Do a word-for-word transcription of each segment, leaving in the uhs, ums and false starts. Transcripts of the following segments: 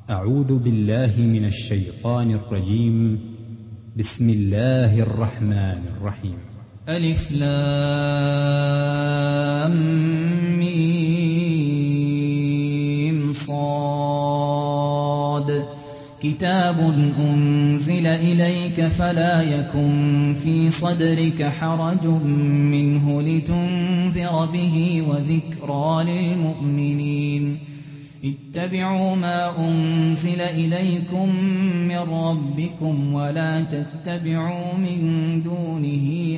أعوذ بالله من الشيطان الرجيم. بسم الله الرحمن الرحيم. ألف لام ميم صاد كتاب أنزل إليك فلا يكن في صدرك حرج منه لتنذر به وذكرى للمؤمنين. اتبعوا ما أنزل إليكم من ربكم ولا تتبعوا من دونه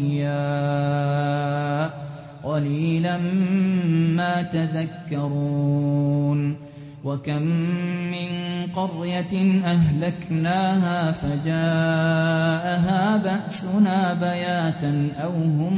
أولياء قليلا ما تذكرون. وكم من قرية أهلكناها فجاءها بأسنا بياتا أو هم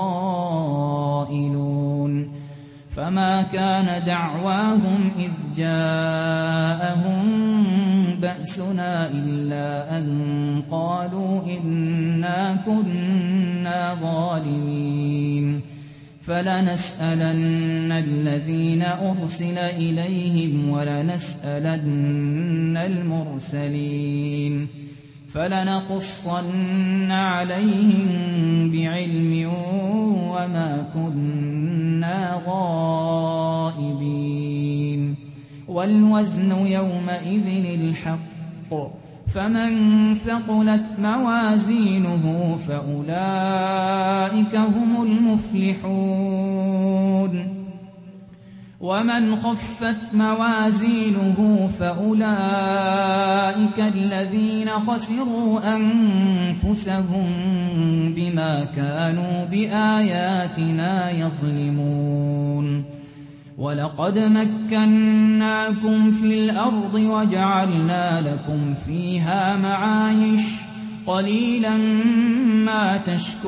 قائلون. فما كان دعواهم إذ جاءهم بأسنا إلا أن قالوا إنا كنا ظالمين. فلنسألن الذين أرسل إليهم ولنسألن المرسلين. فلنقصن عليهم بعلم وما كنا غائبين. والوزن يومئذ الحق فمن ثقلت موازينه فأولئك هم المفلحون. ومن خفت موازينه فأولئك الذين خسروا أنفسهم بما كانوا بآياتنا يظلمون. ولقد مكناكم في الأرض وجعلنا لكم فيها معايش قليلا ما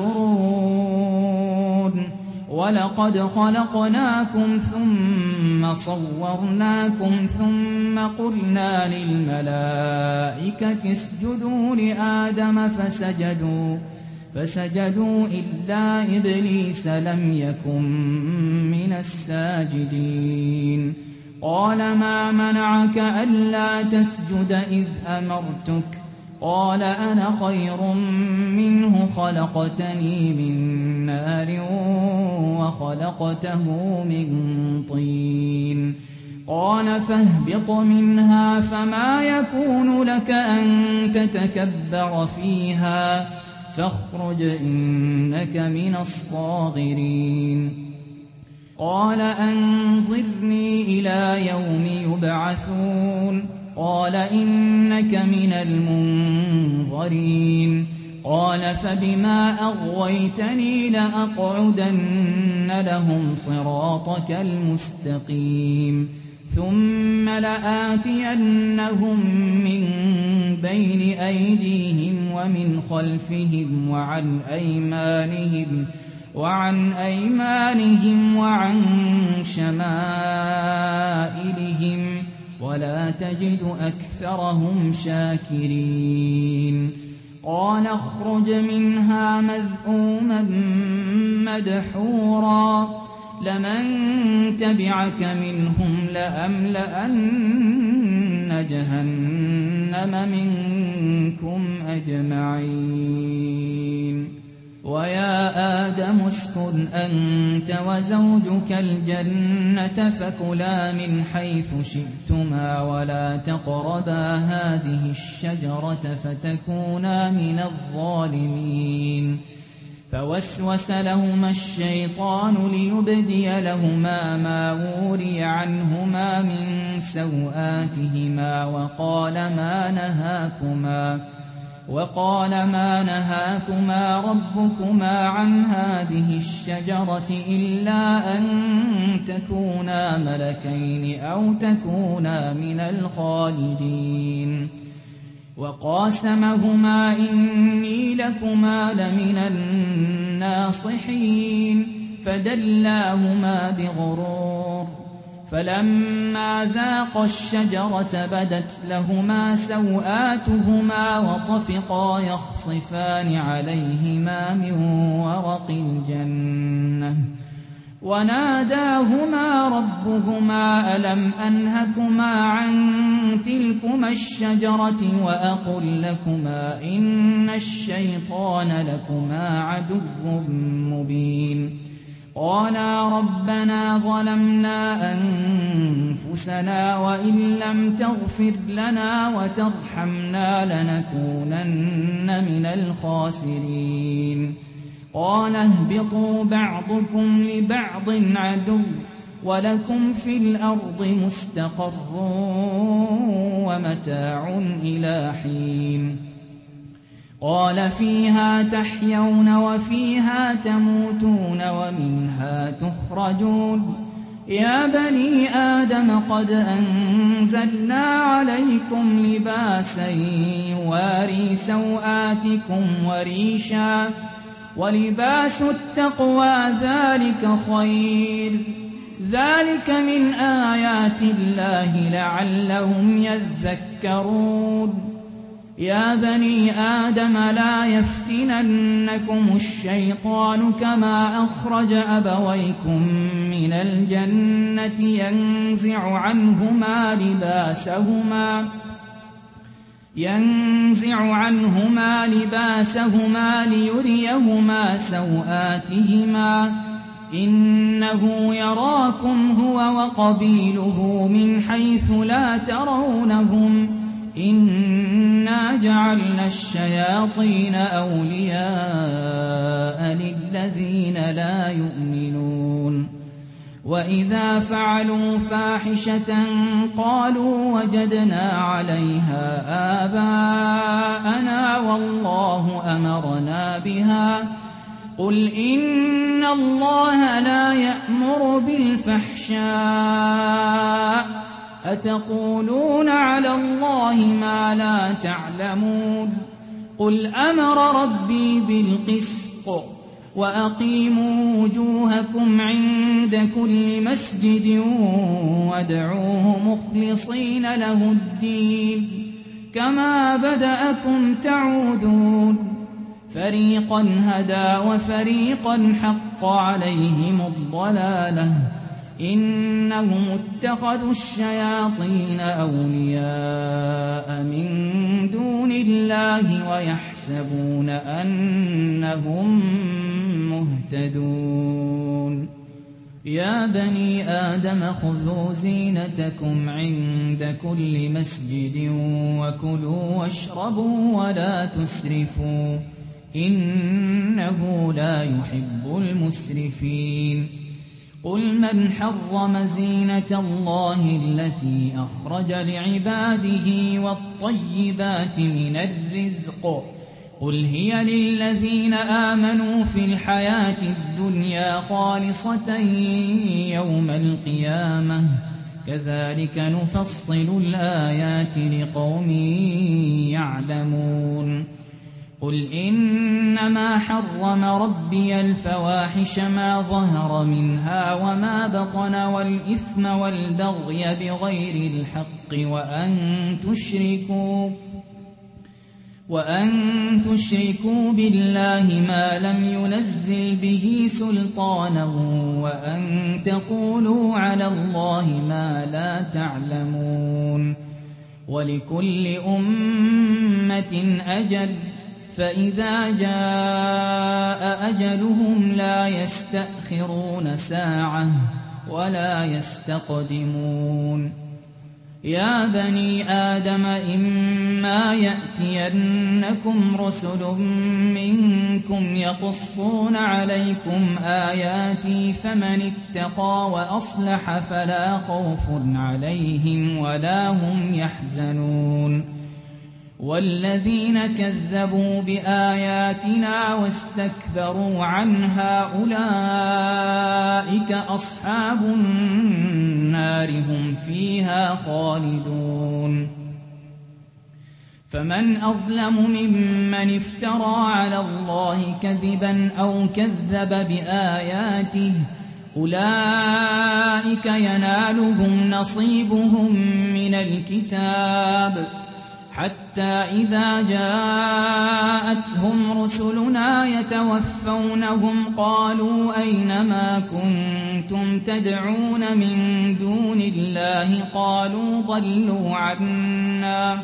تشكرون. ولقد خلقناكم ثم صورناكم ثم قلنا للملائكة اسجدوا لآدم فسجدوا فسجدوا إلا إبليس لم يكن من الساجدين. قال ما منعك ألا تسجد إذ أمرتك؟ قال أنا خير منه خلقتني من نار وخلقته من طين. قال فاهبط منها فما يكون لك أن تتكبر فيها فاخرج إنك من الصاغرين. قال أنظرني إلى يوم يبعثون. قال إنك من المنظرين. قال فبما أغويتني لأقعدن لهم صراطك المستقيم ثم لآتينهم من بين أيديهم ومن خلفهم وعن أيمانهم وعن أيمانهم وعن شمائلهم ولا تجد أكثرهم شاكرين. قال اخرج منها مذءوما مدحورا لمن تبعك منهم لأملأن جهنم منكم أجمعين. ويا آدم اسكن أنت وزوجك الجنة فكلا من حيث شئتما ولا تقربا هذه الشجرة فتكونا من الظالمين. فوسوس لهما الشيطان ليبدي لهما ما وري عنهما من سوآتهما وقال ما نهاكما وقال ما نهاكما ربكما عن هذه الشجرة إلا أن تكونا ملكين أو تكونا من الخالدين. وقاسمهما إني لكما لمن الناصحين فدلاهما بغرور. فلما ذاقا الشجرة بدت لهما سوآتهما وطفقا يخصفان عليهما من ورق الجنة وناداهما ربهما ألم أنهكما عن تلك تلكما الشجرة وأقل لكما إن الشيطان لكما عدو مبين قالا ربنا ظلمنا أنفسنا وإن لم تغفر لنا وترحمنا لنكونن من الخاسرين قال اهبطوا بعضكم لبعض عدو ولكم في الأرض مستقر ومتاع إلى حين قال فيها تحيون وفيها تموتون ومنها تخرجون يا بني آدم قد أنزلنا عليكم لباسا يواري سوآتكم وريشا ولباس التقوى ذلك خير ذلك من آيات الله لعلهم يذكرون يا بني آدم لا يفتننكم الشيطان كما أخرج أبويكم من الجنة ينزع عنهما لباسهما ينزع عنهما لباسهما ليريهما سوآتهما إنه يراكم هو وقبيله من حيث لا ترونهم إنا جعلنا الشياطين أولياء للذين لا يؤمنون وإذا فعلوا فاحشة قالوا وجدنا عليها آباءنا والله أمرنا بها قل إن الله لا يأمر بالفحشاء أتقولون على الله ما لا تعلمون قل أمر ربي بالقسط وأقيموا وجوهكم عند كل مسجد وادعوه مخلصين له الدين كما بدأكم تعودون فريقا هدى وفريقا حق عليهم الضلالة إنهم اتخذوا الشياطين أولياء من دون الله ويحسبون أنهم مهتدون يا بني آدم خذوا زينتكم عند كل مسجد وكلوا واشربوا ولا تسرفوا إنه لا يحب المسرفين قل من حرم زينة الله التي أخرج لعباده والطيبات من الرزق قل هي للذين آمنوا في الحياة الدنيا خالصة يوم القيامة كذلك نفصل الآيات لقوم يعلمون قل إنما حرم ربي الفواحش ما ظهر منها وما بطن والإثم والبغي بغير الحق وأن تشركوا وأن تشركوا بالله ما لم ينزل به سلطانا وأن تقولوا على الله ما لا تعلمون ولكل أمة أجل فإذا جاء أجلهم لا يستأخرون ساعة ولا يستقدمون يا بني آدم إما يأتينكم رسل منكم يقصون عليكم آياتي فمن اتقى وأصلح فلا خوف عليهم ولا هم يحزنون والذين كذبوا بآياتنا واستكبروا عنها أولئك أصحاب النار هم فيها خالدون فمن أظلم ممن افترى على الله كذبا أو كذب بآياته أولئك ينالهم نصيبهم من الكتاب حتى إذا جاءتهم رسلنا يتوفونهم قالوا أين ما كنتم تدعون من دون الله قالوا ضلوا عنا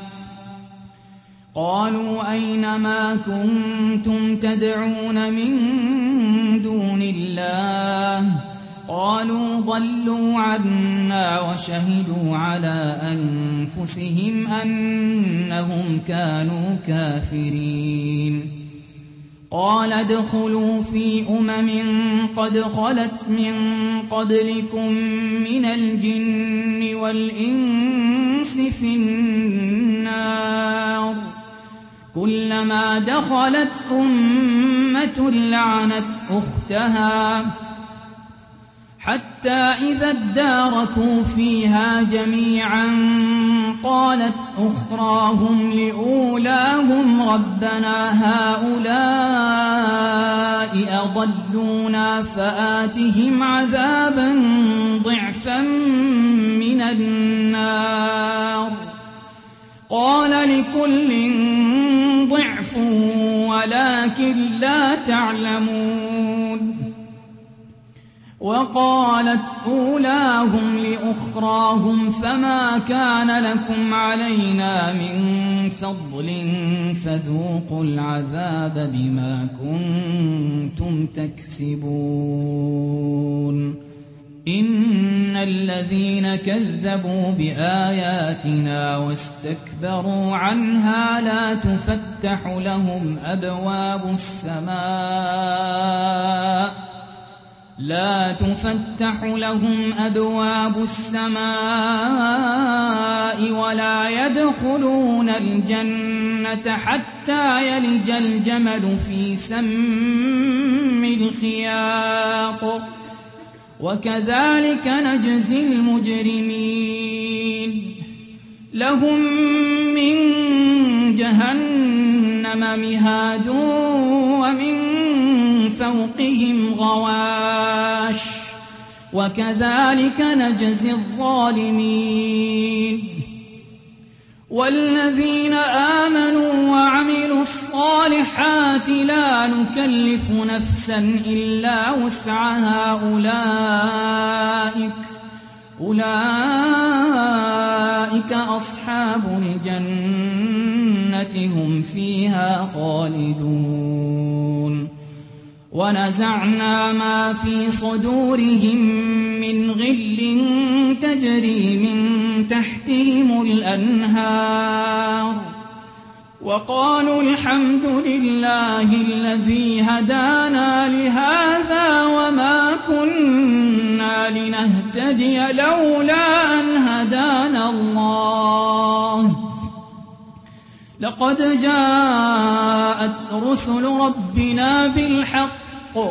قالوا أين ما كنتم تدعون من دون الله قالوا ضلوا عنا وشهدوا على أنفسهم أنهم كانوا كافرين. قال ادخلوا في أمم قد خلت من قبلكم من الجن والإنس في النار كلما دخلت أمة لعنت أختها حتى إذا اداركوا فيها جميعا قالت أخراهم لأولاهم ربنا هؤلاء أضلونا فآتهم عذابا ضعفا من النار قال لكل ضعف ولكن لا تعلمون. وقالت أولاهم لأخراهم فما كان لكم علينا من فضل فذوقوا العذاب بما كنتم تكسبون. إن الذين كذبوا بآياتنا واستكبروا عنها لا تفتح لهم أبواب السماء لا تفتح لهم أبواب السماء ولا يدخلون الجنة حتى يلج الجمل في سم الخياط وكذلك نجزي المجرمين. لهم من جهنم مهاد ومن فوقهم غواش وكذلك نجزي الظالمين. والذين آمنوا وعملوا الصالحات لا نكلف نفسا إلا وسعها أولئك أولئك أصحاب الجنة هم فيها خالدون. ونزعنا ما في صدورهم من غل تجري من تحتهم الأنهار وقالوا الحمد لله الذي هدانا لهذا وما كنا لنهتدي لولا أن هدانا الله لقد جاءت رسل ربنا بالحق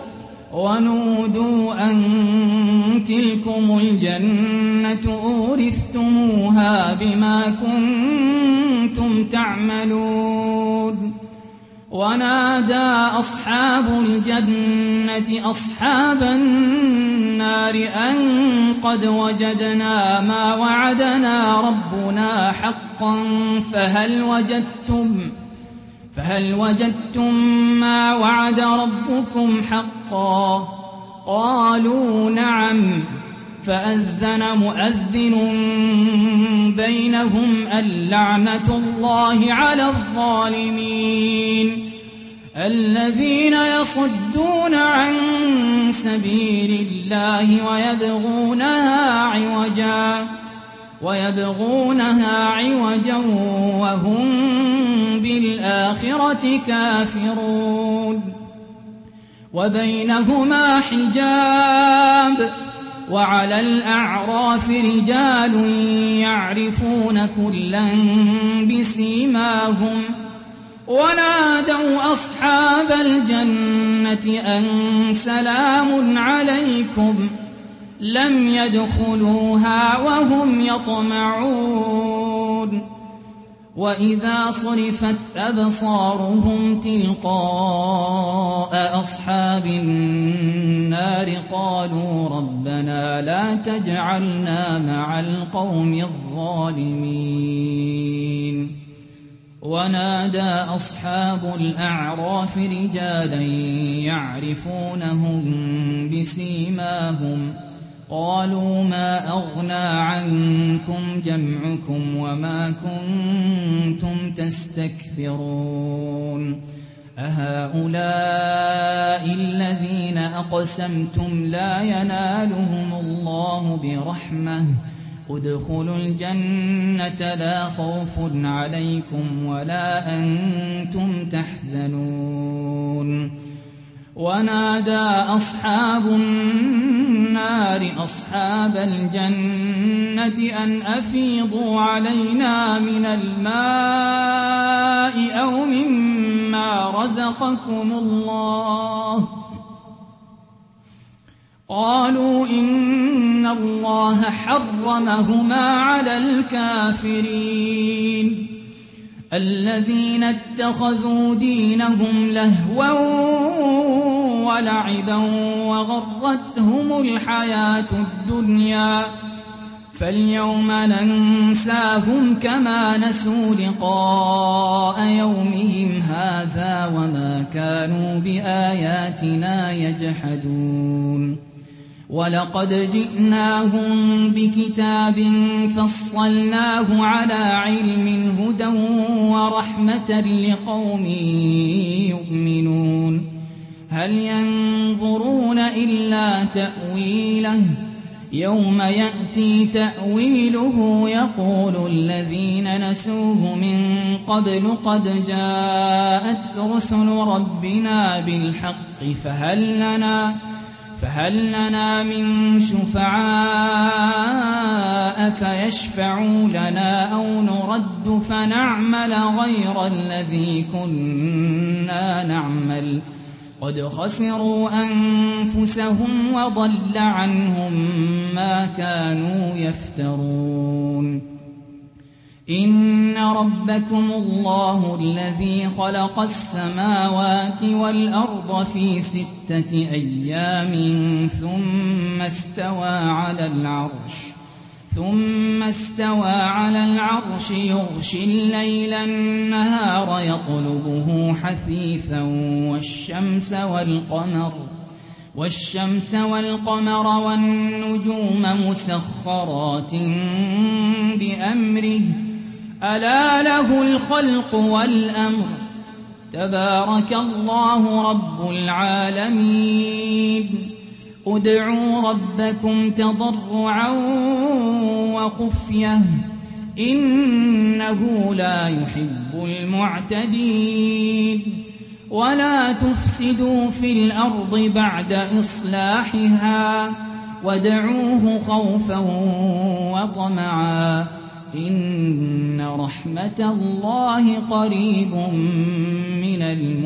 ونودوا أن تلكم الجنة أورثتموها بما كنتم تعملون. ونادى أصحاب الجنة أصحاب النار أن قد وجدنا ما وعدنا ربنا حقا فهل وجدتم فهل وجدتم ما وعد ربكم حقا قالوا نعم فأذن مؤذن بينهم اللعنة الله على الظالمين الذين يصدون عن سبيل الله ويبغونها عوجا ويبغونها عوجا وهم بالآخرة كافرون. وبينهما حجاب وعلى الأعراف رجال يعرفون كلا بسيماهم ونادوا أصحاب الجنة أن سلام عليكم لم يدخلوها وهم يطمعون. وإذا صرفت أبصارهم تلقاء أصحاب النار قالوا ربنا لا تجعلنا مع القوم الظالمين. ونادى أصحاب الأعراف رجالا يعرفونهم بسيماهم قالوا ما أغنى عنكم جمعكم وما كنتم تستكبرون أهؤلاء الذين أقسمتم لا ينالهم الله برحمة ادخلوا الجنة لا خوف عليكم ولا أنتم تحزنون ونادى أصحاب النار أصحاب الجنة أن أفيضوا علينا من الماء أو مما رزقكم الله قالوا إن الله حرمهما على الكافرين الذين اتخذوا دينهم لهوا ولعبا وغرتهم الحياة الدنيا فاليوم ننساهم كما نسوا لقاء يومهم هذا وما كانوا بآياتنا يجحدون ولقد جئناهم بكتاب فصلناه على علم هدى ورحمة لقوم يؤمنون هل ينظرون إلا تأويله يوم يأتي تأويله يقول الذين نسوه من قبل قد جاءت رسل ربنا بالحق فهل لنا فهل لنا من شفعاء فيشفعوا لنا أو نرد فنعمل غير الذي كنا نعمل قد خسروا أنفسهم وضل عنهم ما كانوا يفترون إن ربكم الله الذي خلق السماوات والأرض في ستة أيام ثم استوى على العرش ثم استوى على العرش يغشي الليل النهار يطلبه حثيثا والشمس والقمر والشمس والقمر والنجوم مسخرات بأمره ألا له الخلق والأمر تبارك الله رب العالمين ادعوا ربكم تضرعا وخفية إنه لا يحب المعتدين ولا تفسدوا في الأرض بعد إصلاحها وادعوه خوفا وطمعا إن رحمة الله قريب من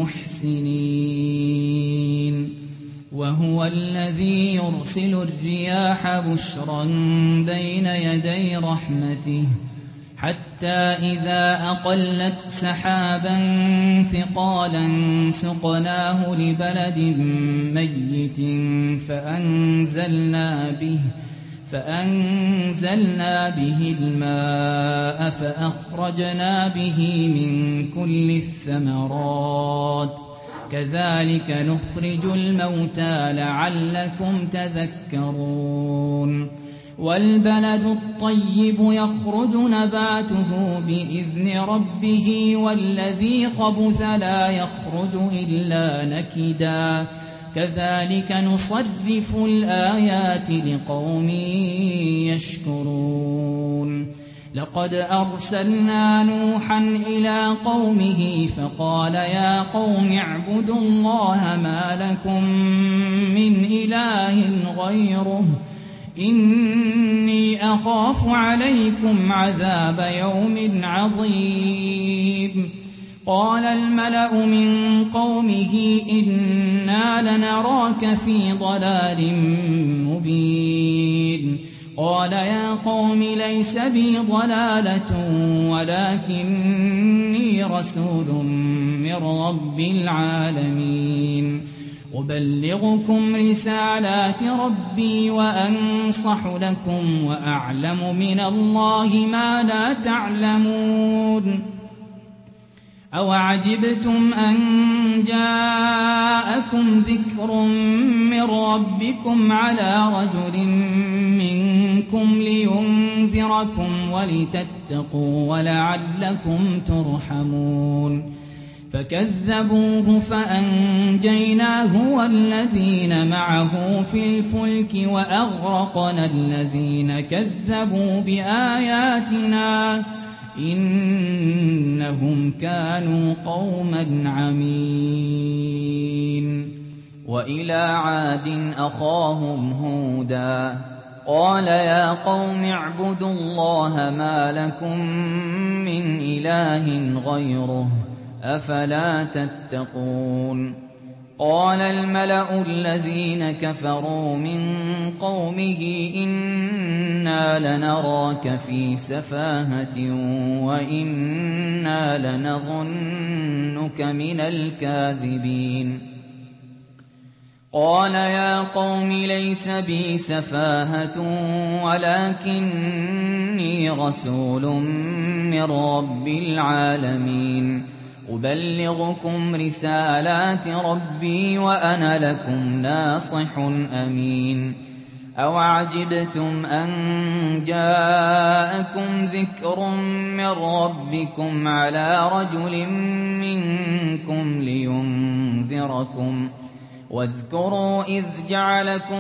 المحسنين وهو الذي يرسل الرياح بشرا بين يدي رحمته حتى إذا أقلت سحابا ثقالا سقناه لبلد ميت فأنزلنا به فأنزلنا به الماء فأخرجنا به من كل الثمرات كذلك نخرج الموتى لعلكم تذكرون والبلد الطيب يخرج نباته بإذن ربه والذي خبث لا يخرج إلا نكدا كذلك نصرف الآيات لقوم يشكرون لقد أرسلنا نوحا إلى قومه فقال يا قوم اعبدوا الله ما لكم من إله غيره إني أخاف عليكم عذاب يوم عظيم قال الملأ من قومه إنا لنراك في ضلال مبين قال يا قوم ليس بي ضلالة ولكني رسول من رب العالمين أبلغكم رسالات ربي وأنصح لكم وأعلم من الله ما لا تعلمون أوعجبتم أن جاءكم ذكر من ربكم على رجل منكم لينذركم ولتتقوا ولعلكم ترحمون فكذبوه فأنجيناه والذين معه في الفلك وأغرقنا الذين كذبوا بآياتنا إنهم كانوا قوما عمين. وإلى عاد أخاهم هودا قال يا قوم اعبدوا الله ما لكم من إله غيره أفلا تتقون. قال الملأ الذين كفروا من قومه إنا لنراك في سفاهة وإنا لنظنك من الكاذبين. قال يا قوم ليس بي سفاهة ولكني رسول من رب العالمين أبلغكم رسالات ربي وأنا لكم ناصح أمين. أوعجبتم أن جاءكم ذكر من ربكم على رجل منكم لينذركم واذكروا إذ جعلكم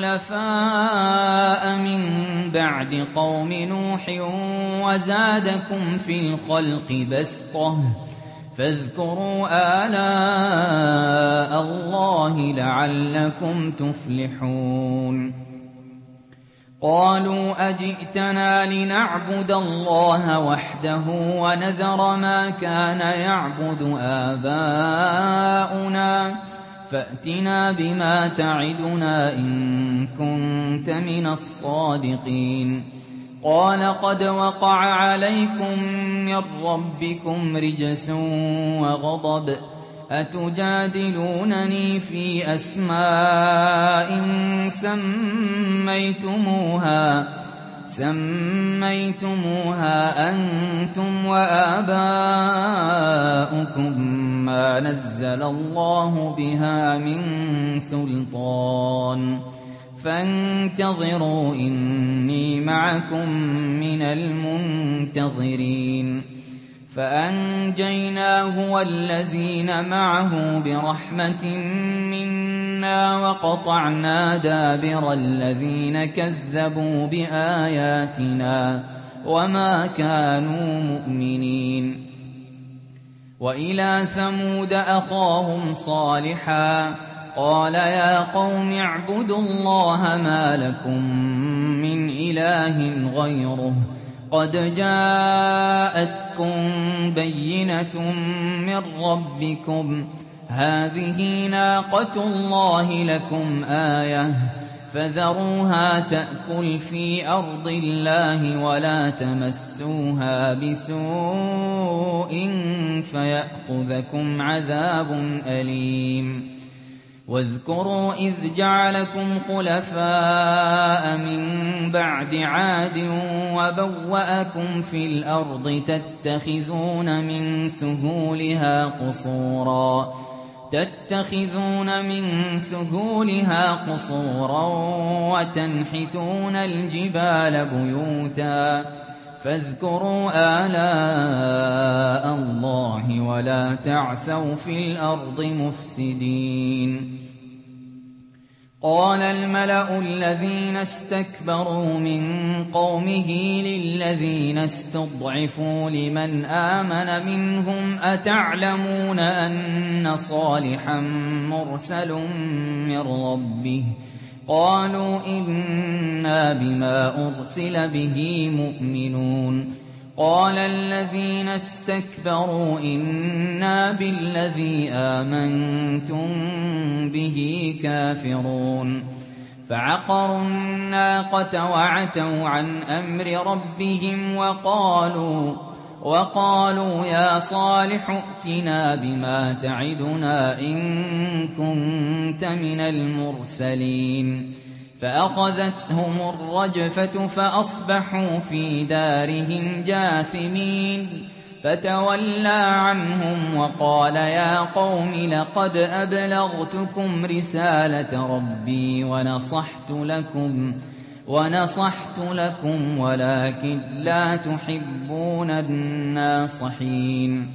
خلفاء من بعد قوم نوح وزادكم في الخلق بسطة فاذكروا آلاء الله لعلكم تفلحون. قالوا أجئتنا لنعبد الله وحده ونذر ما كان يعبد آباؤنا فأتنا بما تعدنا إن كنت من الصادقين. قال قد وقع عليكم من ربكم رجس وغضب أتجادلونني في أسماء سميتموها سميتموها أنتم وآباؤكم ما نزل الله بها من سلطان فانتظروا إني معكم من المنتظرين. فأنجيناه والذين معه برحمة منا وقطعنا دابر الذين كذبوا بآياتنا وما كانوا مؤمنين. وإلى ثمود أخاهم صالحا قال يا قوم اعبدوا الله ما لكم من إله غيره قد جاءتكم بينة من ربكم هذه ناقة الله لكم آية فذروها تأكل في أرض الله ولا تمسوها بسوء فيأخذكم عذاب أليم. واذكروا إذ جعلكم خلفاء من بعد عاد وبوأكم في الأرض تتخذون من سهولها قصورا تتخذون من سهولها قصورا وتنحتون الجبال بيوتا فاذكروا آلاء الله ولا تعثوا في الأرض مفسدين. قال الملأ الذين استكبروا من قومه للذين استضعفوا لمن آمن منهم أتعلمون أن صالحا مرسل من ربه قالوا إنا بما أرسل به مؤمنون. قال الذين استكبروا إنا بالذي آمنتم به كافرون. فعقروا الناقة وعتوا عن أمر ربهم وقالوا وقالوا يا صالح ائتنا بما تعدنا إن كنت من المرسلين. فأخذتهم الرجفة فأصبحوا في دارهم جاثمين. فتولى عنهم وقال يا قوم لقد أبلغتكم رسالة ربي ونصحت لكم ونصحت لكم ولكن لا تحبون الناصحين.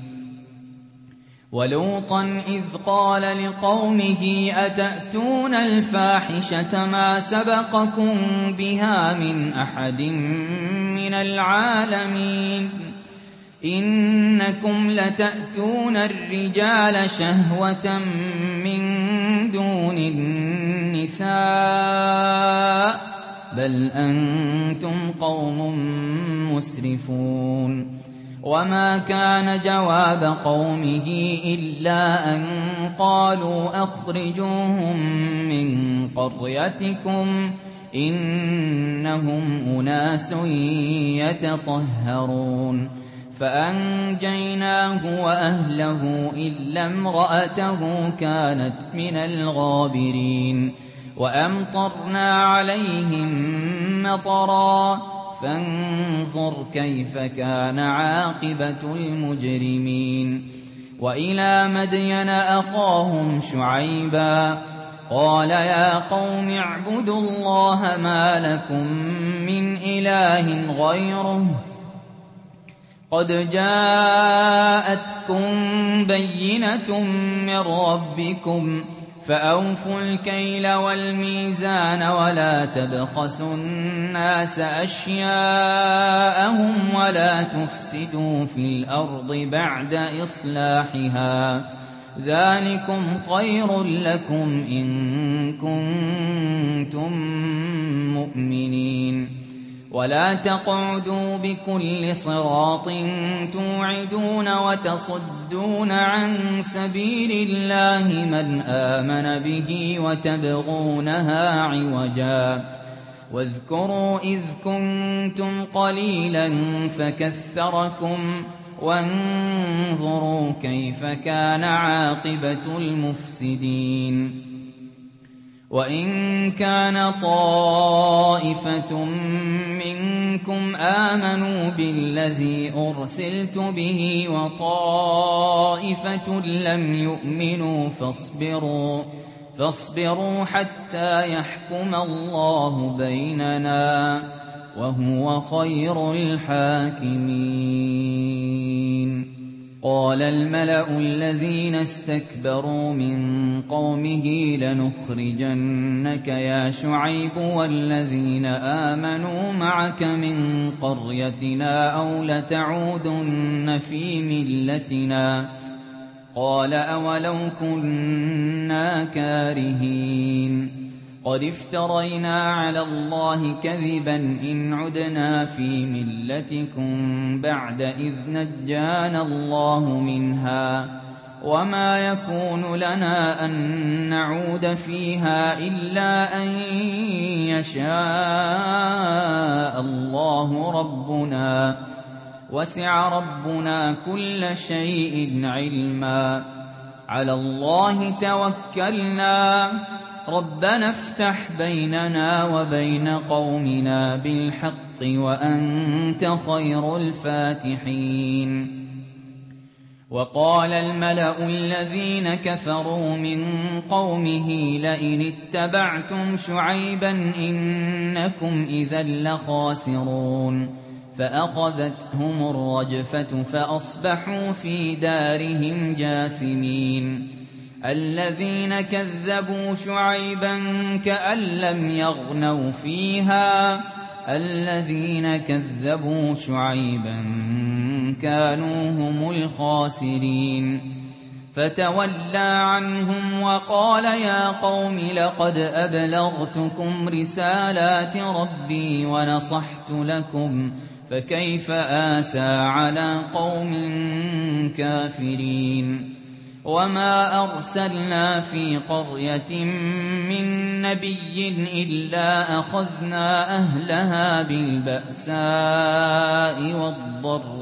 ولوطا إذ قال لقومه أتأتون الفاحشة ما سبقكم بها من أحد من العالمين إنكم لتأتون الرجال شهوة من دون النساء بل أنتم قوم مسرفون. وما كان جواب قومه إلا أن قالوا أخرجوهم من قريتكم إنهم أناس يتطهرون. فأنجيناه وأهله إلا امرأته كانت من الغابرين. وأمطرنا عليهم مطرا فانظر كيف كان عاقبة المجرمين. وإلى مدين أخاهم شعيبا قال يا قوم اعبدوا الله ما لكم من إله غيره قد جاءتكم بينة من ربكم فأوفوا الكيل والميزان ولا تبخسوا الناس أشياءهم ولا تفسدوا في الأرض بعد إصلاحها ذلكم خير لكم إن كنتم مؤمنين. ولا تقعدوا بكل صراط توعدون وتصدون عن سبيل الله من آمن به وتبغونها عوجا واذكروا إذ كنتم قليلا فكثركم وانظروا كيف كان عاقبة المفسدين. وإن كان طائفة منكم آمنوا بالذي أرسلت به وطائفة لم يؤمنوا فاصبروا فاصبروا حتى يحكم الله بيننا وهو خير الحاكمين. قال الملأ الذين استكبروا من قومه لنخرجنك يا شعيب والذين آمنوا معك من قريتنا أو لتعودن في ملتنا قال أولو كنا كارهين قد افترينا على الله كذبا إن عدنا في ملتكم بعد إذ نجانا الله منها وما يكون لنا أن نعود فيها إلا أن يشاء الله ربنا وسع ربنا كل شيء علما على الله توكلنا ربنا افتح بيننا وبين قومنا بالحق وأنت خير الفاتحين. وقال الملأ الذين كفروا من قومه لئن اتبعتم شعيبا إنكم إذا لخاسرون فأخذتهم الرجفة فأصبحوا في دارهم جاثمين. الذين كذبوا شعيبا كأن لم يغنوا فيها الذين كذبوا شعيبا كانوا هم الخاسرين. فتولى عنهم وقال يا قوم لقد أبلغتكم رسالات ربي ونصحت لكم فكيف آسى على قوم كافرين. وما أرسلنا في قرية من نبي إلا أخذنا أهلها بالبأساء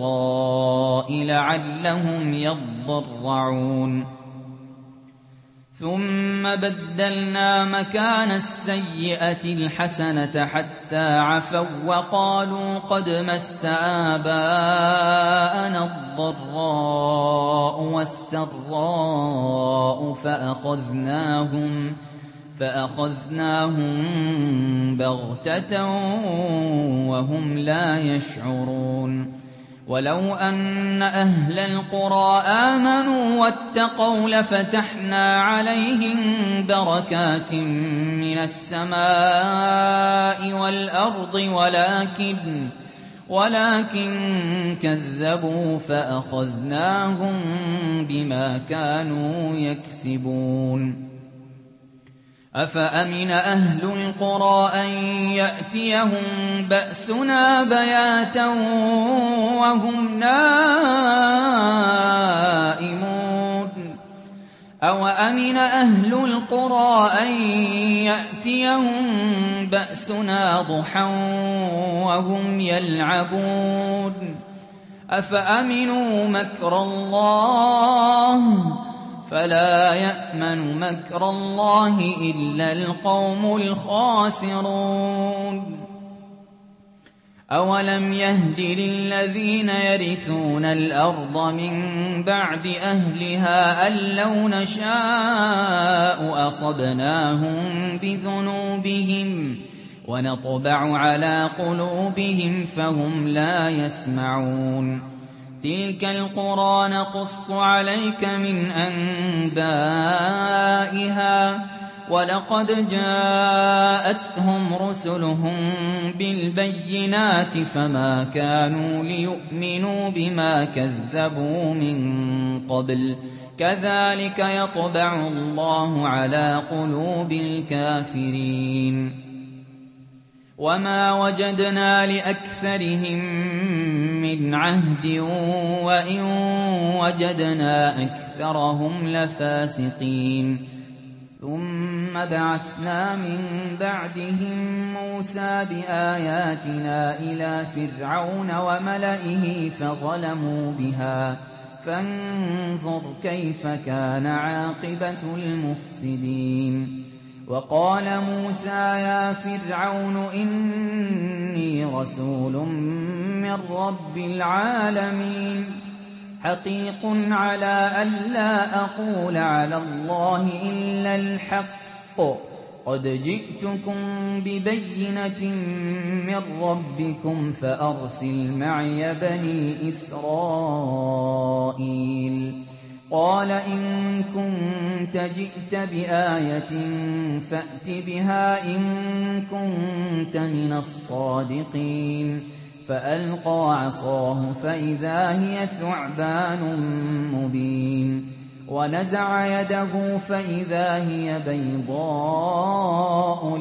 والضراء لعلهم يضرعون ثم بدلنا مكان السيئة الحسنة حتى عفوا وقالوا قد مس آباءنا الضراء والسراء فأخذناهم فأخذناهم بغتة وهم لا يشعرون ولو أن أهل القرى آمنوا واتقوا لفتحنا عليهم بركات من السماء والأرض ولكن ولكن كذبوا فأخذناهم بما كانوا يكسبون أفأمن أهل القرى أن يأتيهم بأسنا بياتا وهم نائمون أو أمن أهل القرى أن يأتيهم بأسنا ضحى وهم يلعبون أفأمنوا مكر الله فلا يأمن مكر الله إلا القوم الخاسرون أولم يهد للذين يرثون الأرض من بعد أهلها أن لو نشاء أصبناهم بذنوبهم ونطبع على قلوبهم فهم لا يسمعون تلك القرى نقص عليك من أنبائها ولقد جاءتهم رسلهم بالبينات فما كانوا ليؤمنوا بما كذبوا من قبل كذلك يطبع الله على قلوب الكافرين وما وجدنا لأكثرهم من عهد وإن وجدنا أكثرهم لفاسقين ثم بعثنا من بعدهم موسى بآياتنا إلى فرعون وملئه فظلموا بها فانظر كيف كان عاقبة المفسدين وقال موسى يا فرعون إني رسول من رب العالمين حقيق على ألا أقول على الله إلا الحق قد جئتكم ببينة من ربكم فأرسل معي بني إسرائيل قال إن كنت جئت بآية فأت بها إن كنت من الصادقين فألقى عصاه فإذا هي ثعبان مبين ونزع يده فإذا هي بيضاء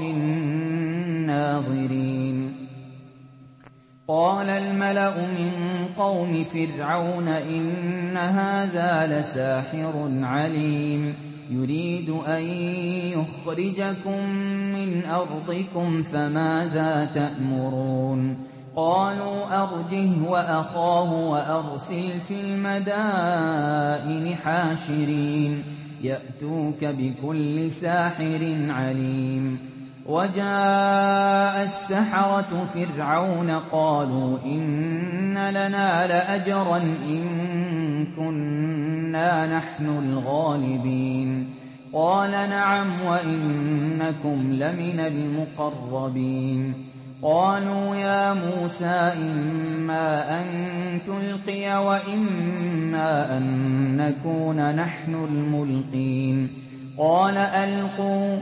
للناظرين قال الملأ من قوم فرعون إن هذا لساحر عليم يريد أن يخرجكم من أرضكم فماذا تأمرون قالوا أرجه وأخاه وأرسل في المدائن حاشرين يأتوك بكل ساحر عليم وجاء السحرة فرعون قالوا إن لنا لأجرا إن كنا نحن الغالبين قال نعم وإنكم لمن المقربين قالوا يا موسى إما أن تلقي وإما أن نكون نحن الملقين قال ألقوا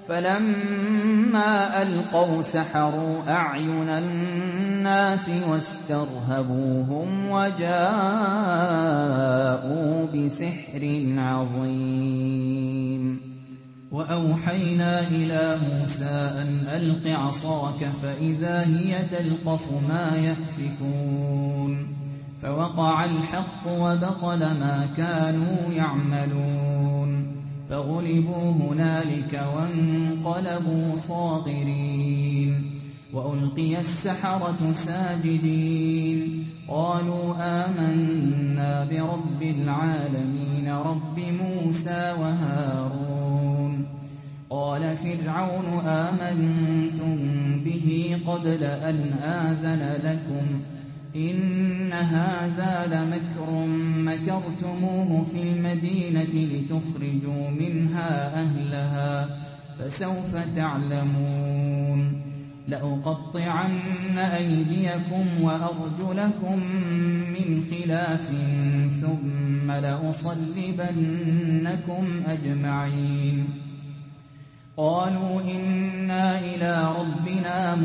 فلما ألقوا سحروا أعين الناس واسترهبوهم وجاءوا بسحر عظيم وأوحينا إلى موسى أن ألق عصاك فإذا هي تلقف ما يأفكون فوقع الحق وبطل ما كانوا يعملون فغلبوا هنالك وانقلبوا صاغرين وألقي السحرة ساجدين قالوا آمنا برب العالمين رب موسى وهارون قال فرعون آمنتم به قبل أن آذن لكم إن هذا لمكر مكرتموه في المدينة لتخرجوا منها أهلها فسوف تعلمون لأقطعن أيديكم وأرجلكم من خلاف ثم لأصلبنكم أجمعين قالوا إنا إلى ربنا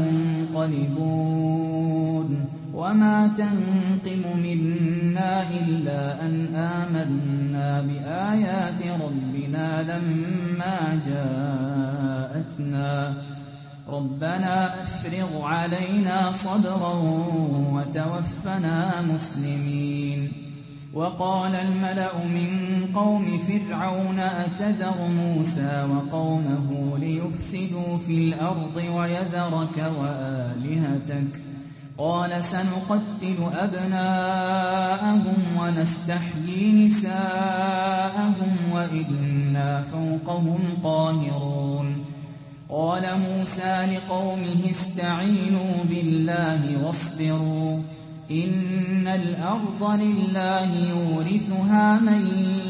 منقلبون وما تنقم منا إلا أن آمنا بآيات ربنا لما جاءتنا ربنا أفرغ علينا صبرا وتوفنا مسلمين وقال الملأ من قوم فرعون أتذر موسى وقومه ليفسدوا في الأرض ويذرك وآلهتك قال سنقتل أبناءهم ونستحيي نساءهم وإنا فوقهم قاهرون قال موسى لقومه استعينوا بالله واصبروا إن الأرض لله يورثها من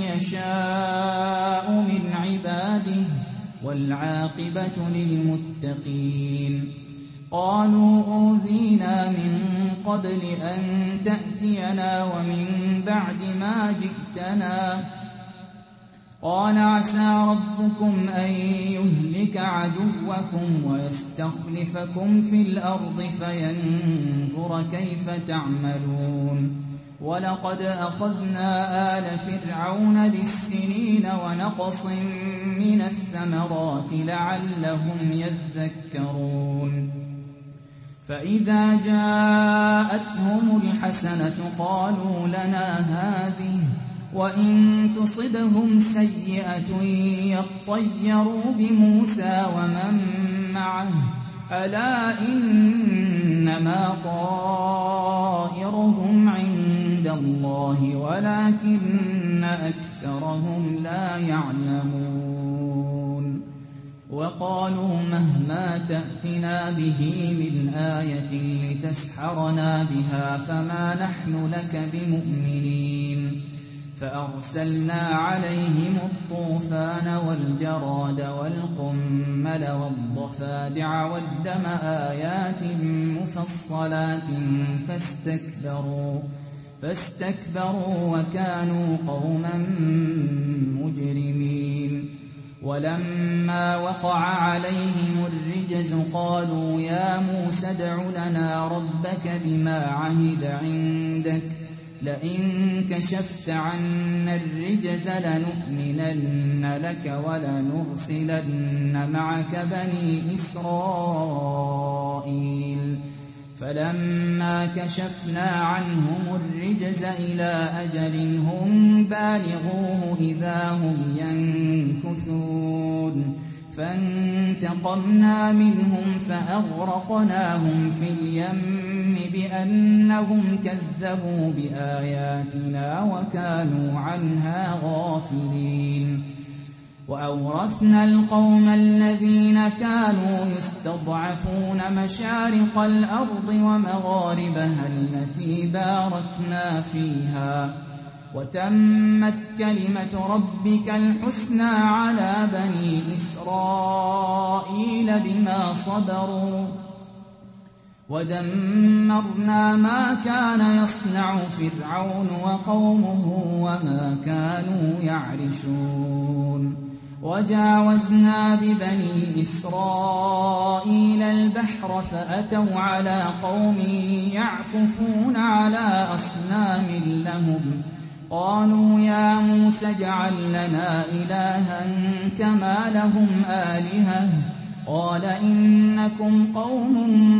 يشاء من عباده والعاقبة للمتقين قالوا أوذينا من قبل أن تأتينا ومن بعد ما جئتنا قال عسى ربكم أن يهلك عدوكم ويستخلفكم في الأرض فينظر كيف تعملون ولقد أخذنا آل فرعون بالسنين ونقص من الثمرات لعلهم يذكرون فإذا جاءتهم الحسنة قالوا لنا هذه وإن تصبهم سيئة يطيروا بموسى ومن معه ألا إنما طائرهم عند الله ولكن أكثرهم لا يعلمون وقالوا مهما تأتنا به من آية لتسحرنا بها فما نحن لك بمؤمنين فأرسلنا عليهم الطوفان والجراد والقمل والضفادع والدم آيات مفصلات فاستكبروا فاستكبروا وكانوا قوما مجرمين ولما وقع عليهم الرجز قالوا يا موسى ادع لنا ربك بما عهد عندك لئن كشفت عنا الرجز لنؤمنن لك ولنرسلن معك بني إسرائيل فلما كشفنا عنهم الرجز إلى أجل هم بالغوه إذا هم ينكثون فانتقمنا منهم فأغرقناهم في اليم بأنهم كذبوا بآياتنا وكانوا عنها غافلين وأورثنا القوم الذين كانوا يستضعفون مشارق الأرض ومغاربها التي باركنا فيها وتمت كلمة ربك الحسنى على بني إسرائيل بما صبروا ودمرنا ما كان يصنع فرعون وقومه وما كانوا يعرشون وجاوزنا ببني إسرائيل البحر فأتوا على قوم يعكفون على أصنام لهم قالوا يا موسى اجعل لنا إلها كما لهم آلهة قال إنكم قوم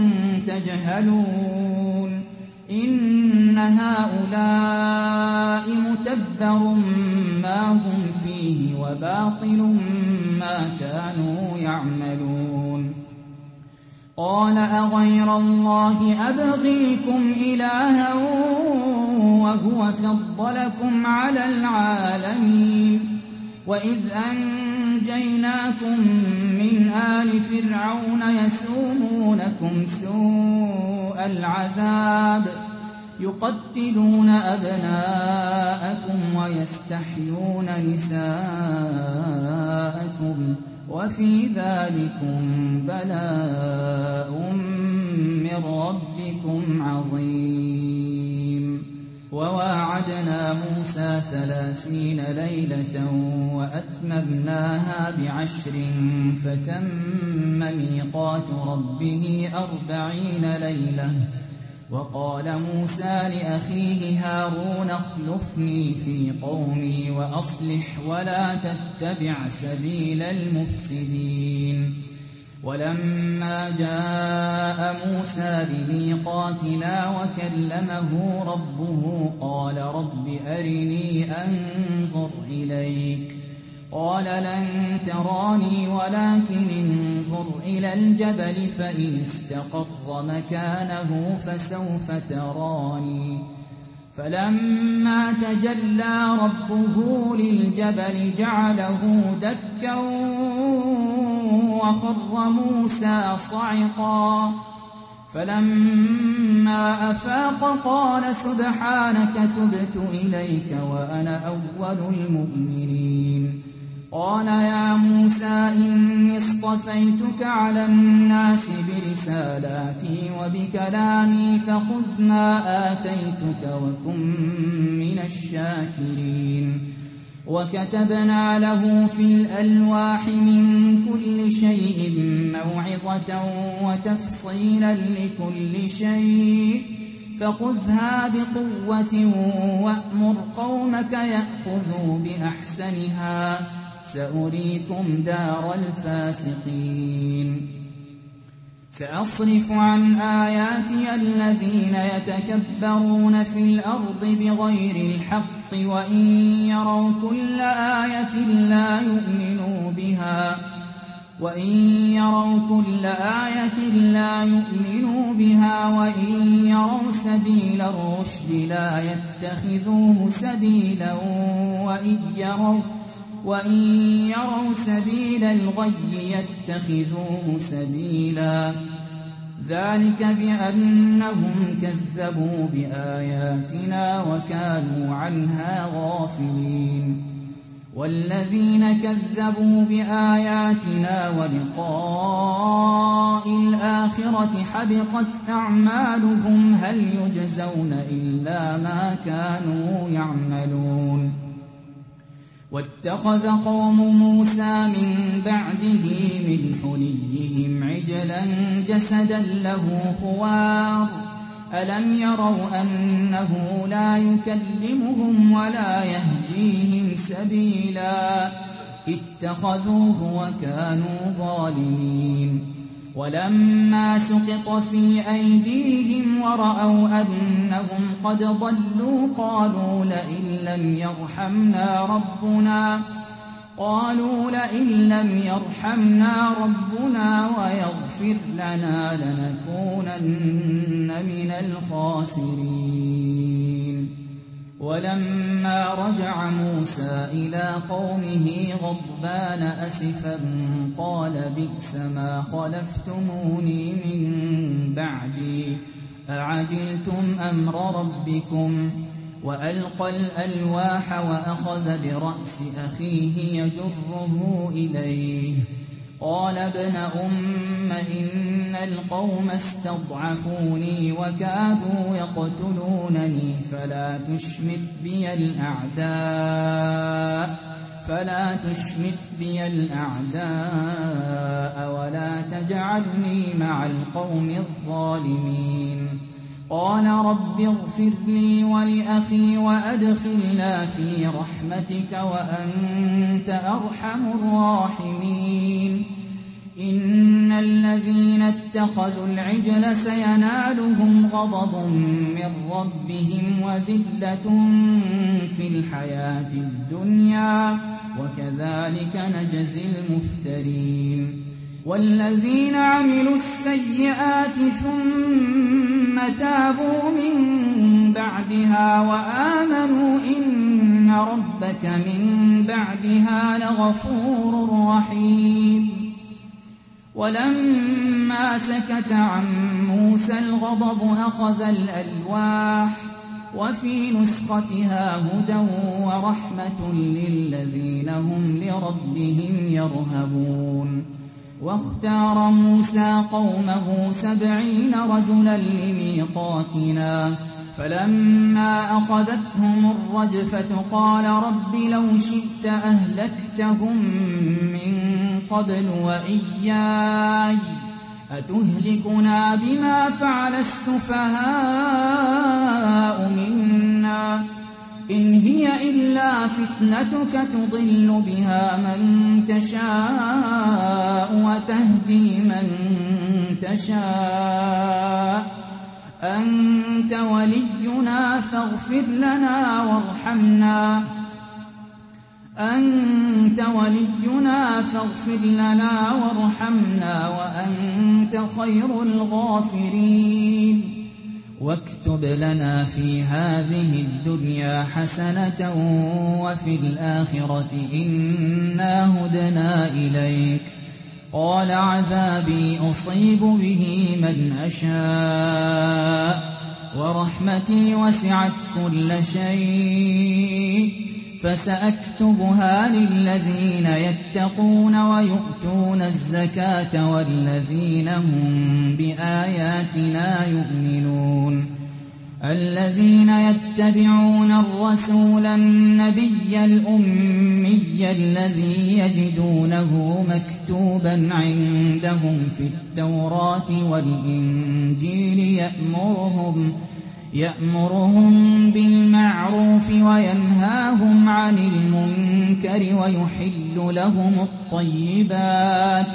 تجهلون إن هؤلاء متبر ما هم فيه وباطل ما كانوا يعملون قال أغير الله أبغيكم إلها وهو فضلكم على العالمين وإذ أنجيناكم من آل فرعون يسومونكم سوء العذاب يقتلون أبناءكم ويستحيون نساءكم وفي ذلكم بلاء من ربكم عظيم. وواعدنا موسى ثلاثين ليلة وأتممناها بعشر فتم ميقات ربه أربعين ليلة. وقال موسى لأخيه هارون اخلفني في قومي وأصلح ولا تتبع سبيل المفسدين. ولما جاء موسى لميقاتنا وكلمه ربه قال رب أرني أنظر إليك قال لن تراني ولكن انظر إلى الجبل فإن استقر مكانه فسوف تراني. فلما تجلى ربه للجبل جعله دكا وخر موسى صعقا. فلما أفاق قال سبحانك تبت إليك وأنا أول المؤمنين. قال يا موسى إني اصطفيتك على الناس برسالاتي وبكلامي فخذ ما آتيتك وكن من الشاكرين. وكتبنا له في الألواح من كل شيء موعظة وتفصيلا لكل شيء فخذها بقوة وأمر قومك يأخذوا بأحسنها سأريكم دار الفاسقين. سأصرف عن آياتي الذين يتكبرون في الأرض بغير الحق وإن يروا كل آية لا يؤمنوا بها وإن يروا كل آية لا يؤمنوا بها وإن يروا سبيل الرشد لا يتخذوه سبيلا وإن يروا وإن يروا سبيل الغي يتخذوه سبيلا. ذلك بأنهم كذبوا بآياتنا وكانوا عنها غافلين. والذين كذبوا بآياتنا ولقاء الآخرة حبطت أعمالهم هل يجزون إلا ما كانوا يعملون. واتخذ قوم موسى من بعده من حليهم عجلا جسدا له خوار ألم يروا أنه لا يكلمهم ولا يهديهم سبيلا اتخذوه وكانوا ظالمين. ولما سقط في أيديهم ورأوا أنهم قد ضلوا قالوا لئن لم يرحمنا ربنا قالوا لئن لم يرحمنا ربنا ويغفر لنا لنكونن من الخاسرين. ولما رجع موسى إلى قومه غضبان أسفا قال بئس ما خلفتموني من بعدي أعجلتم أمر ربكم. وألقى الألواح وأخذ برأس أخيه يجره إليه قال ابن أم إن القوم استضعفوني وكادوا يقتلونني فلا تشمت بي الأعداء فلا تشمت بي الأعداء ولا تجعلني مع القوم الظالمين. قال رب اغفر لي ولأخي وأدخلنا في رحمتك وأنت أرحم الراحمين. إن الذين اتخذوا العجل سينالهم غضب من ربهم وذلة في الحياة الدنيا وكذلك نجزي المفترين. والذين عملوا السيئات ثم تابوا من بعدها وآمنوا إن ربك ربك من بعدها لغفور رحيم. ولما سكت عن موسى الغضب أخذ الألواح وفي نسختها هدى ورحمة للذين هم لربهم يرهبون. واختار موسى قومه سبعين رجلا لميقاتنا فلما أخذتهم الرجفة قال رب لو شئت أهلكتهم من قبل وإياي أتهلكنا بما فعل السفهاء منا إن هي إلا فتنتك تضل بها من تشاء وتهدي من تشاء أنت ولينا فاغفر لنا وارحمنا أنت ولينا فاغفر لنا وارحمنا وأنت خير الغافرين. واكتب لنا في هذه الدنيا حسنة وفي الآخرة إنا هدنا إليك. قال عذابي أصيب به من أشاء ورحمتي وسعت كل شيء فسأكتبها للذين يتقون ويؤتون الزكاة والذين هم بآياتنا يؤمنون. الذين يتبعون الرسول النبي الأمي الذي يجدونه مكتوبا عندهم في التوراة والإنجيل يأمرهم يأمرهم بالمعروف وينهاهم عن المنكر ويحل لهم الطيبات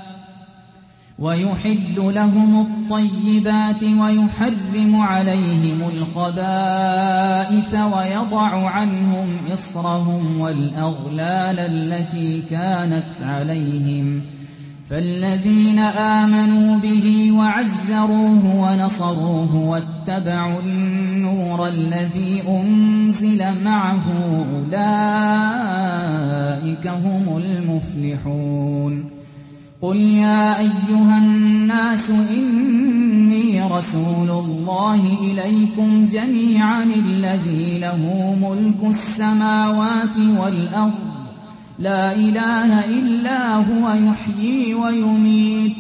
ويحل لهم الطيبات ويحرم عليهم الخبائث ويضع عنهم إصرهم والأغلال التي كانت عليهم. فالذين آمنوا به وعزروه ونصروه واتبعوا النور الذي أنزل معه أولئك هم المفلحون. قل يا أيها الناس إني رسول الله إليكم جميعا الذي له ملك السماوات والأرض لا إله إلا هو يحيي ويميت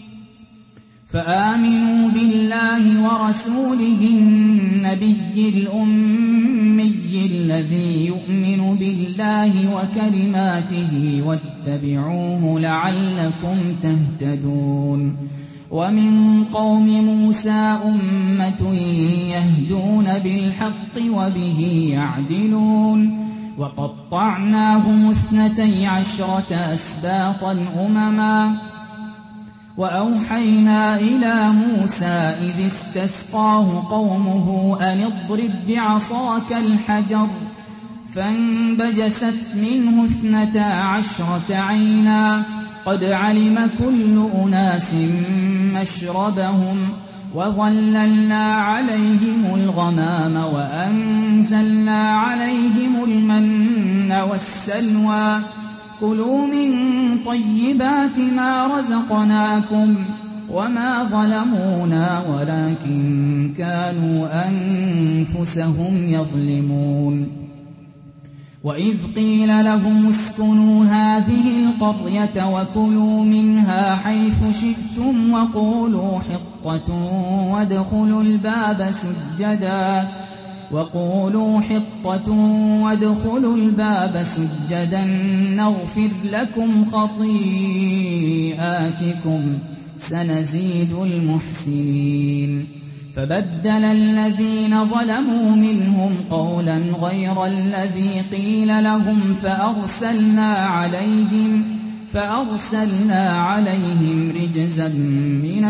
فآمنوا بالله ورسوله النبي الأمي الذي يؤمن بالله وكلماته واتبعوه لعلكم تهتدون. ومن قوم موسى أمة يهدون بالحق وبه يعدلون. وقطعناهم اثنتي عشرة أسباطا أمما وأوحينا إلى موسى إذ استسقاه قومه أن اضرب بعصاك الحجر فانبجست منه اثنتا عشرة عينا قد علم كل أناس مشربهم وظللنا عليهم الغمام وأنزلنا عليهم المن والسلوى كلوا من طيبات ما رزقناكم وما ظلمونا ولكن كانوا أنفسهم يظلمون. وإذ قيل لهم اسكنوا هذه القرية وكلوا منها حيث شئتم وقولوا حطة وادخلوا الباب سجدا وقولوا حطة وادخلوا الباب سجدا نغفر لكم خطيئاتكم سنزيد المحسنين. فبدل الذين ظلموا منهم قولا غير الذي قيل لهم فأرسلنا عليهم فأرسلنا عليهم رجزا من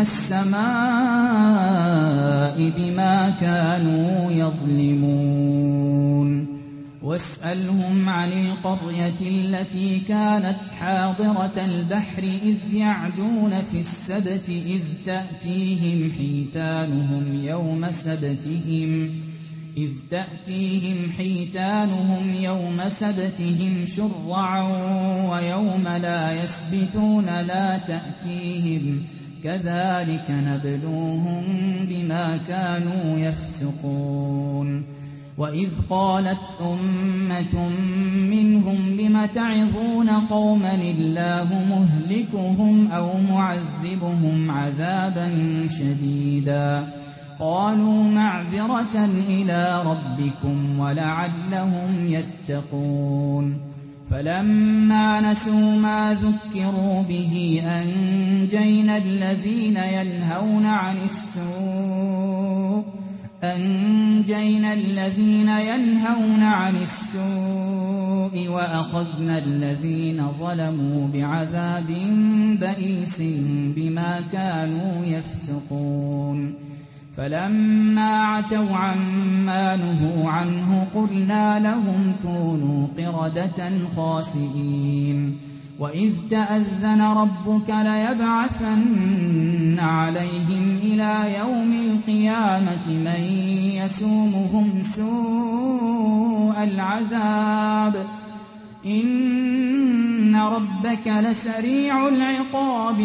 السماء بما كانوا يظلمون. واسألهم عن القرية التي كانت حاضرة البحر إذ يعدون في السبت إذ تأتيهم حيتانهم يوم سبتهم إذ تأتيهم حيتانهم يوم سبتهم شرعا ويوم لا يسبتون لا تأتيهم كذلك نبلوهم بما كانوا يفسقون وإذ قالت أمة منهم لم تعظون قوما الله مهلكهم أو معذبهم عذابا شديدا قالوا معذرة إلى ربكم ولعلهم يتقون فلما نسوا ما ذكروا به أنجينا الذين ينهون عن السوء أنجينا الذين ينهون عن السوء وأخذنا الذين ظلموا بعذاب بئيس بما كانوا يفسقون فلما عتوا عما نهوا عنه قلنا لهم كونوا قردة خاسئين وإذ تأذن ربك ليبعثن عليهم إلى يوم القيامة من يسومهم سوء العذاب إن ربك لسريع العقاب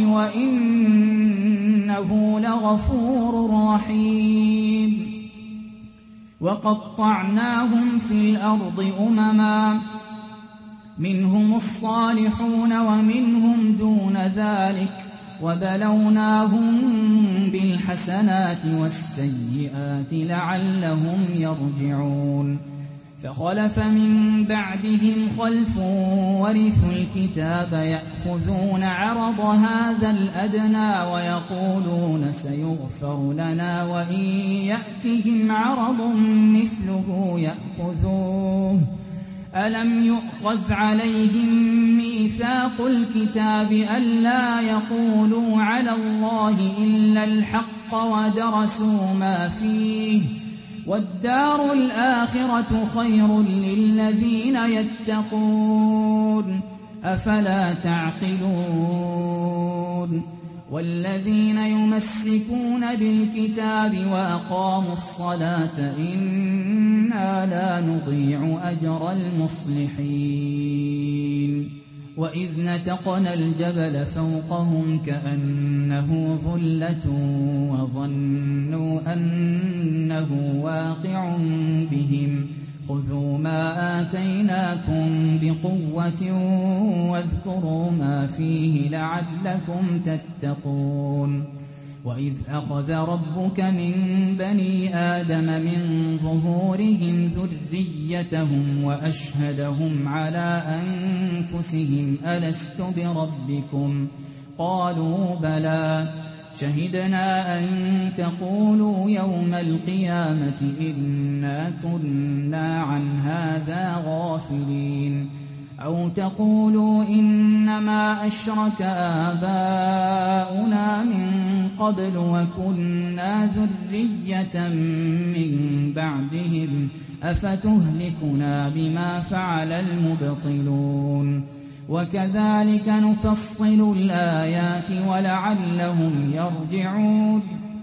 وإنه لغفور رحيم وقطعناهم في الأرض أمما منهم الصالحون ومنهم دون ذلك وبلوناهم بالحسنات والسيئات لعلهم يرجعون فخلف من بعدهم خلف ورثوا الكتاب يأخذون عرض هذا الأدنى ويقولون سيغفر لنا وإن يأتهم عرض مثله يأخذوه ألم يؤخذ عليهم ميثاق الكتاب ألا يقولوا على الله إلا الحق ودرسوا ما فيه والدار الآخرة خير للذين يتقون أفلا تعقلون والذين يمسكون بالكتاب وأقاموا الصلاة إنا لا نضيع أجر المصلحين وإذ نتقنا الجبل فوقهم كأنه ظلة وظنوا أنه واقع بهم خذوا ما آتيناكم بقوة واذكروا ما فيه لعلكم تتقون وإذ أخذ ربك من بني آدم من ظهورهم ذريتهم وأشهدهم على أنفسهم ألست بربكم قالوا بلى شهدنا أن تقولوا يوم القيامة إنا كنا عن هذا غافلين أو تقولوا إنما أشرك آباؤنا من قبل وكنا ذرية من بعدهم أفتهلكنا بما فعل المبطلون وكذلك نفصل الآيات ولعلهم يرجعون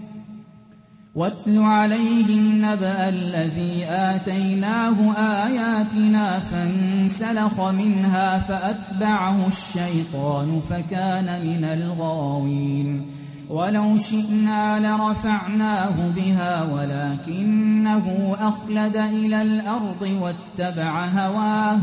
واتل عليهم نبأ الذي آتيناه آياتنا فانسلخ منها فأتبعه الشيطان فكان من الغاوين ولو شئنا لرفعناه بها ولكنه أخلد إلى الأرض واتبع هواه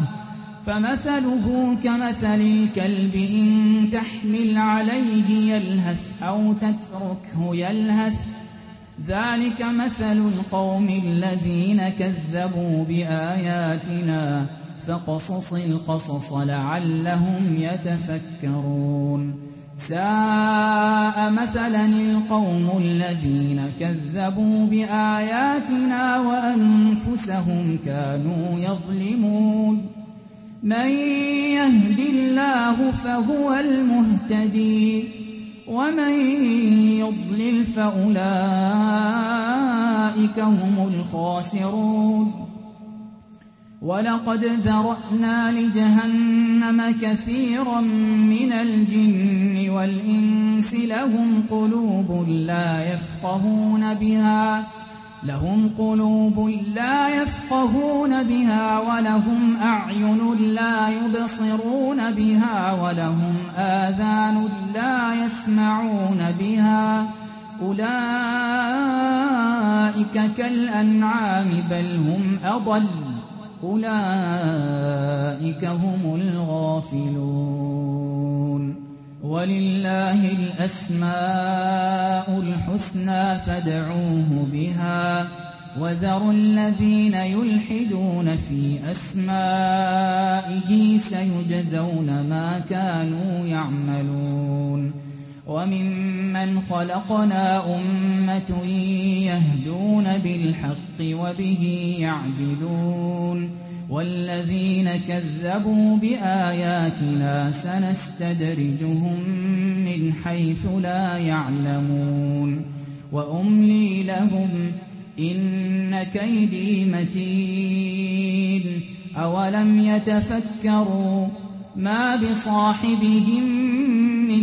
فمثله كمثل الكلب إن تحمل عليه يلهث أو تتركه يلهث ذلك مثل القوم الذين كذبوا بآياتنا فقصص القصص لعلهم يتفكرون ساء مثلا القوم الذين كذبوا بآياتنا وأنفسهم كانوا يظلمون من يهد الله فهو المهتدي ومن يضلل فأولئك هم الخاسرون ولقد ذرأنا لجهنم كثيرا من الجن والإنس لهم قلوب لا يفقهون بها لهم قلوب لا يفقهون بها ولهم أعين لا يبصرون بها ولهم آذان لا يسمعون بها أولئك كالأنعام بل هم أضل أولئك هم الغافلون ولله الأسماء الحسنى فادعوه بها وذروا الذين يلحدون في أسمائه سيجزون ما كانوا يعملون وممن خلقنا أمة يهدون بالحق وبه يعدلون والذين كذبوا بآياتنا سنستدرجهم من حيث لا يعلمون وأملي لهم إن كيدي متين أولم يتفكروا ما بصاحبهم من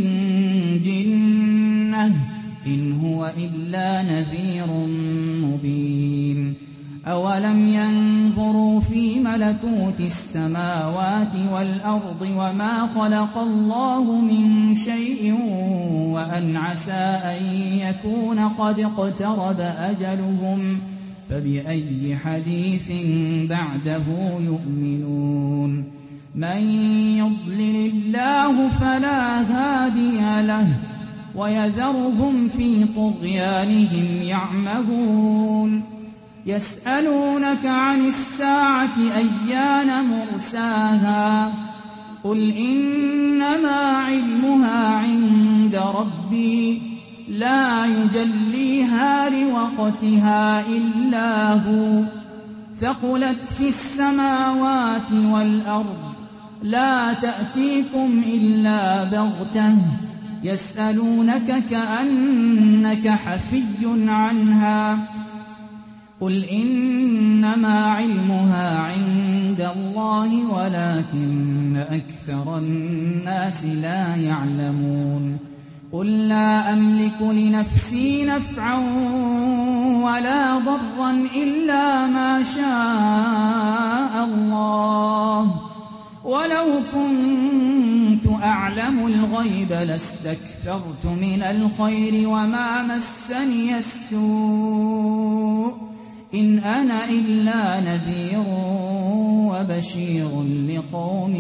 جنة إن هو إلا نذير مبين أولم ينظروا في ملكوت السماوات والأرض وما خلق الله من شيء وأن عسى أن يكون قد اقترب أجلهم فبأي حديث بعده يؤمنون من يضلل الله فلا هادي له ويذرهم في طغيانهم يعمهون يسألونك عن الساعة أيان مرساها قل إنما علمها عند ربي لا يجليها لوقتها إلا هو ثقلت في السماوات والأرض لا تأتيكم إلا بغتة يسألونك كأنك حفي عنها قل إنما علمها عند الله ولكن أكثر الناس لا يعلمون قل لا أملك لنفسي نفعا ولا ضرا إلا ما شاء الله ولو كنت أعلم الغيب لاستكثرت من الخير وما مسني السوء إن أنا إلا نذير وبشير لقوم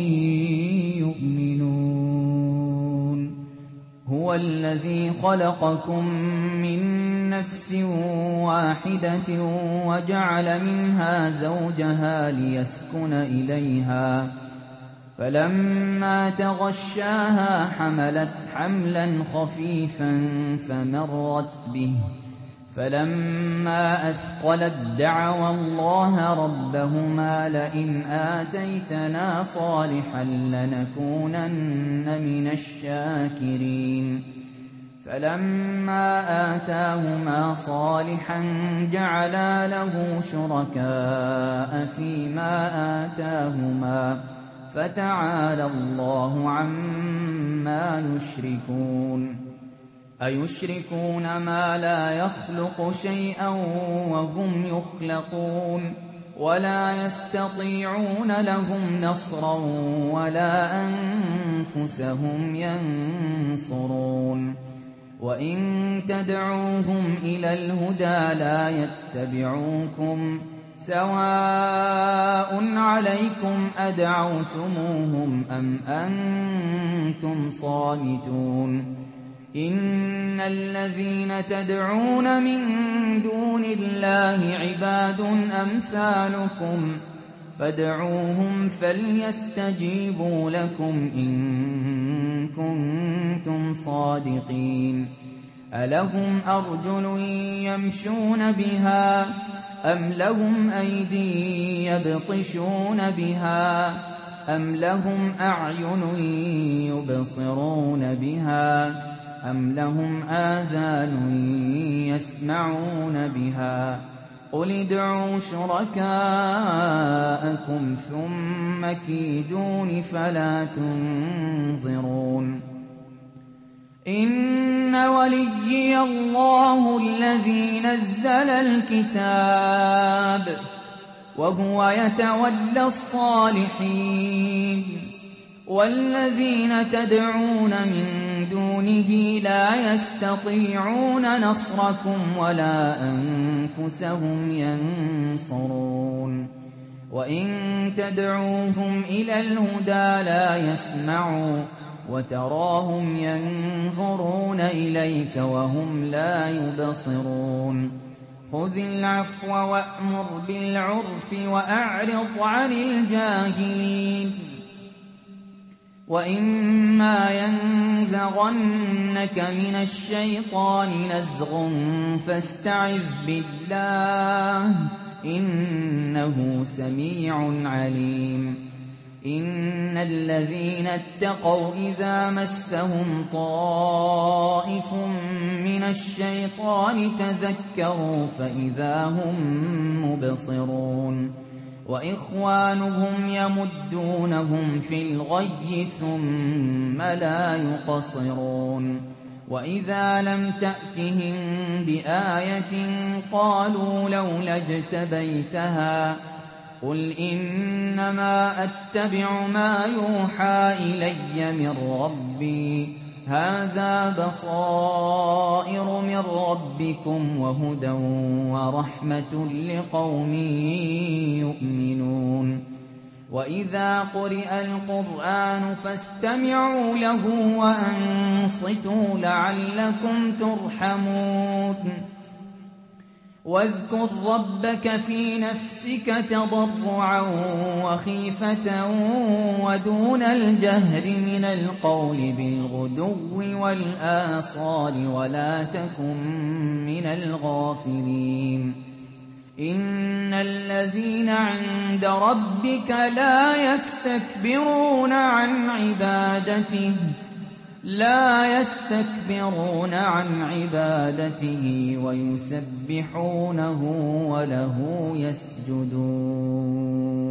يؤمنون هو الذي خلقكم من نفس واحدة وجعل منها زوجها ليسكن إليها فلما تغشاها حملت حملا خفيفا فمرت به فلما أثقلت دعوا الله ربهما لئن آتيتنا صالحا لنكونن من الشاكرين فلما آتاهما صالحا جعلا له شركاء فيما آتاهما فتعالى الله عما يشركون أيشركون ما لا يخلق شيئا وهم يخلقون ولا يستطيعون لهم نصرا ولا أنفسهم ينصرون وإن تدعوهم إلى الهدى لا يتبعوكم سواء عليكم أدعوتموهم أم أنتم صامتون إن الذين تدعون من دون الله عباد أمثالكم فادعوهم فليستجيبوا لكم إن كنتم صادقين ألهم أرجل يمشون بها أم لهم أيدي يبطشون بها أم لهم أعين يبصرون بها أم لهم آذان يسمعون بها قل ادعوا شركاءكم ثم كيدون فلا تنظرون إن وليي الله الذي نزل الكتاب وهو يتولى الصالحين والذين تدعون من دونه لا يستطيعون نصركم ولا أنفسهم ينصرون وإن تدعوهم إلى الهدى لا يسمعوا وتراهم ينظرون إليك وهم لا يبصرون خذ العفو وأمر بالعرف وأعرض عن الجاهلين وإما ينزغنك من الشيطان نزغ فاستعذ بالله إنه سميع عليم إن الذين اتقوا إذا مسهم طائف من الشيطان تذكروا فإذا هم مبصرون وإخوانهم يمدونهم في الغي ثم لا يقصرون وإذا لم تأتهم بآية قالوا لولا اجتبيتها قل إنما أتبع ما يوحى إلي من ربي هذا بصائر من ربكم وهدى ورحمة لقوم يؤمنون وإذا قرئ القرآن فاستمعوا له وأنصتوا لعلكم ترحمون واذكر ربك في نفسك تضرعا وخيفة ودون الجهر من القول بالغدو والآصال ولا تكن من الغافلين إن الذين عند ربك لا يستكبرون عن عبادته لا يستكبرون عن عبادته ويسبحونه وله يسجدون